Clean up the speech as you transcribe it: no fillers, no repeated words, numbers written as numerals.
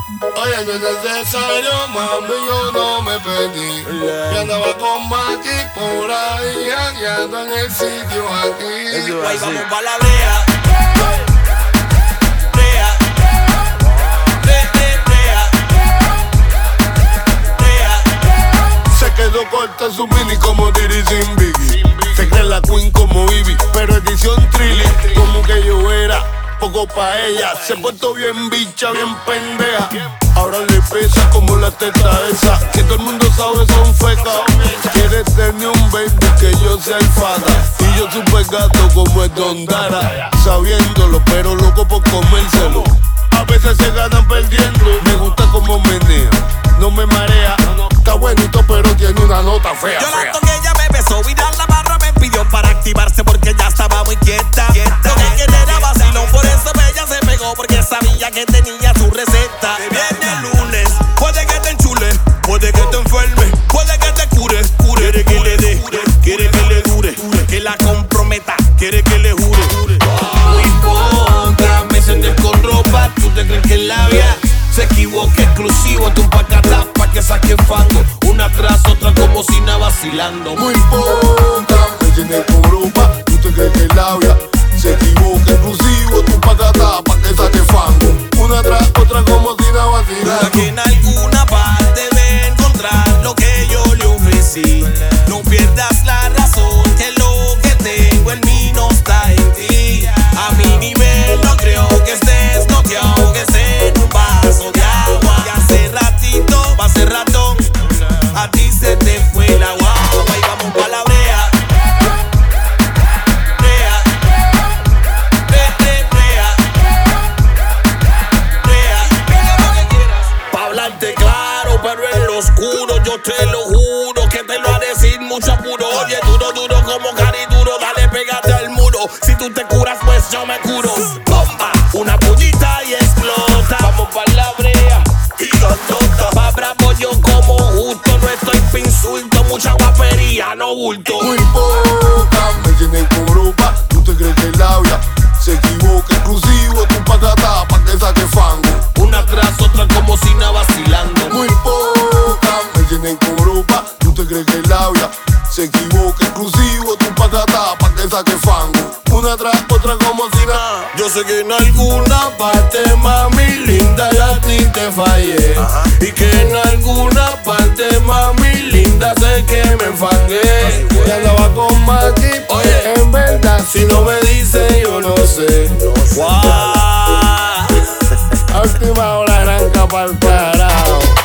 Oye, no es necesario, mami, yo no me perdí. Yo andaba con Maki por ahí, hallando en el sitio aquí. Ahí vamos pa' la brea. Se quedó corta su mini como Diddy sin Biggie. Se cree la queen como Ivy, pero edición Trilly. Como que yo era poco pa' ella. Se portó bien bicha, bien pendeja. Ahora le pesa como la teta esa. Que todo el mundo sabe son fecas. Quiere tener un baby que yo sea el fada. Y yo super gato como el Don Dara. Sabiéndolo, pero loco por comérselo. A veces se ganan perdiendo. Me gusta como menea, no me marea. Está buenito pero tiene una nota fea. Yo la toqué, ella me besó y la barra me pidió para activarse porque ya estaba muy quieta. Lo que quería era vacilón, por eso ella se pegó porque sabía que tenía su receta. Viene el lunes, puede que te enchule, puede que te enferme, puede que te cure. Quiere que le dé, quiere que le dure, que la comprometa, quiere que le jure. Muy contra, me encendés con ropa, tú te crees que es labia. Se equivoca, exclusivo, tú un pacatá pa' que saque fango. Una tras otra como si nada vacilando. Muy poca, me tiene con ropa, tú te crees que es labia. Se equivoca, exclusivo, tú pacatá pa' que saque fango. Una tras otra como si nada vacilando. Que en alguna parte de encontrar lo que yo le ofrecí. No pierdas la razón, que lo que tengo en mí no está en ti. A mi nivel no creo que estés noqueado, que esté en un vaso de agua. Y hace ratito, va a ser ratón, a ti se te fue la guagua. Y vamos pa' la brea. Pa' hablarte claro, pero en lo oscuro yo te lo juro que te lo va a decir mucho apuro. Oye, duro, duro como cariduro, dale, pégate al muro. Si tú te curas, pues yo me curo. Bomba, una puñita y explota. Vamos pa' la brea y los tota. Pa' bravo yo como justo, no estoy pa' insulto, mucha guapería, no bulto. Muy poca, me tiene con ropa, tú te crees que es labia. Se equivoca, exclusivo, tú pacatá pa' que saque fango. Una tras otra como si nada vacilando. Muy poca, me tienen con ropa, tú te crees que es labia. Se equivoca, exclusivo, tú pacatá pa' que saque fango. Una tras otra como si nada. Yo sé que en alguna parte, mami linda, yo a ti te fallé. Y que en alguna parte, mami linda, sé que me enfangué. Y andaba con Maki, Oye, en verdad, si no me dice, yo no sé. a última hora arranca pa'l parao.